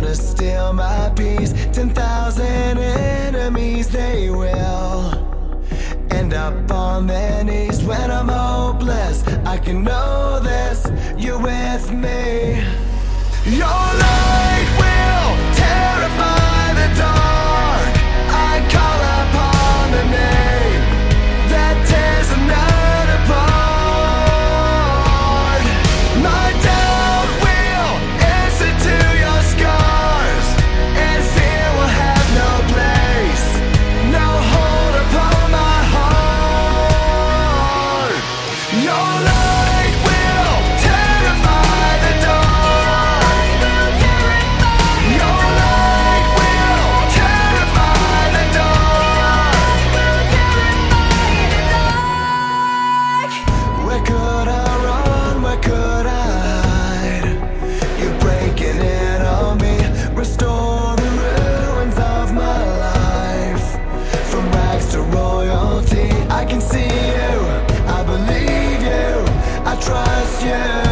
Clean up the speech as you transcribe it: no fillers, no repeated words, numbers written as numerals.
to steal my peace. 10,000 enemies, they will end up on their knees. When I'm hopeless, I can know this, you're with me. Your light will terrify the dark. I call upon the name that tears the night apart. My doubt will answer to your scars, and fear will have no place, no hold upon my heart. Your light will terrify the dark. Your light will terrify the dark. Where could I run? Where could I hide? You're breaking in on me. Restore the ruins of my life. From rags to royalty, I can see you, I believe you, I trust you.